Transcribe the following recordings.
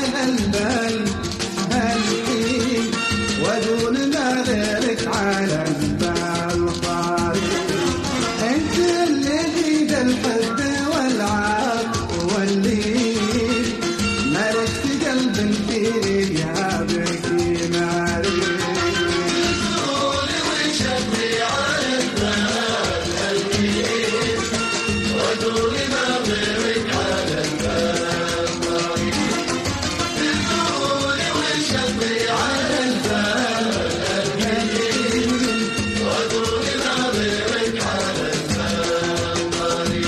على البال هالحين، واقول ما غيرك على البال طاري. انت اللي بيد الحب والعطف واللين، ملكت قلب فيني يا بكي ماري. قولي وشبي على البال هالحين، واقول ما غيرك على البال طاري. قولي وشبي على البال هالحين، واقول ما غيرك على البال طاري.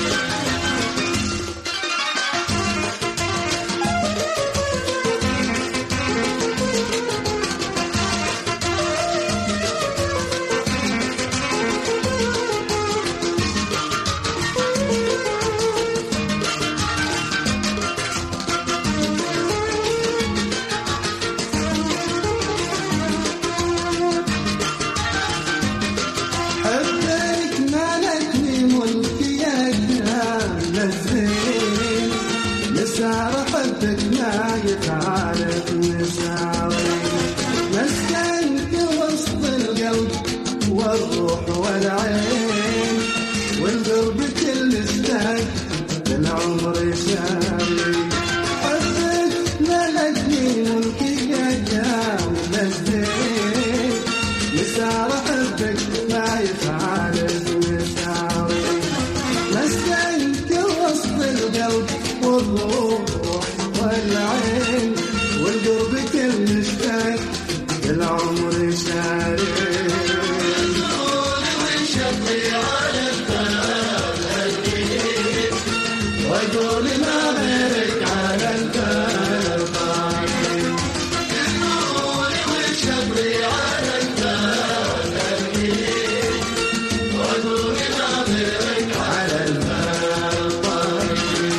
حبك ملكني ملكي يا جمال الزين، نسار حبك ما يخالف نساري. مسكنت وسط القلب والروح والعين، والقلب كل اشتاق للعمر شاري. حبك ملكني ملكي يا جمال الزين، نسار حبك ما يخالف نساري. مسكنت وسط القلب والروح والعين، والقرب كل اشتاق العمر شاري. قولي وشبي على البال هالحين، واقول ما غيرك على البال طاري. قولي وشبي على البال هالحين، واقول ما غيرك على البال طاري.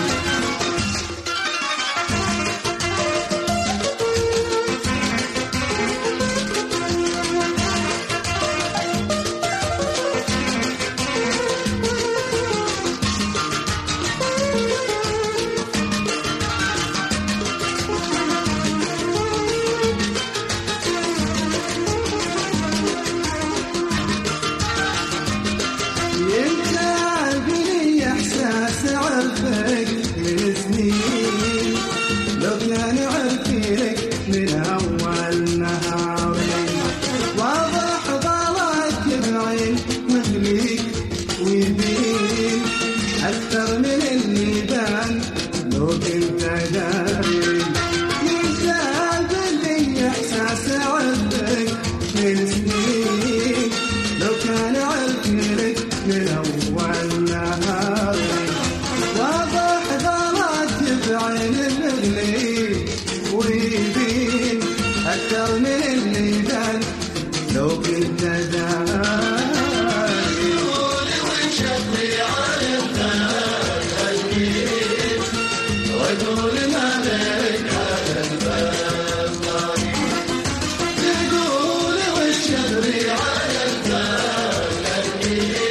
انت عارفني احساس عرفك من سنين، لو كان عرفيك من اول نهاري. واضح ضلك بعين مخليك ويبين اكثر من اللي بان لو كنت داري. انت عارفني احساس عرفك من سنين، لو كان عرفيك من أول نهاري. واضح ضلك بعين المغلي ويبين أكثر من اللي بان لو كنت داري. قولي وشبي على البال هالحين، واقول ما غيرك على البال طاري. قولي وشبي على البال هالحين،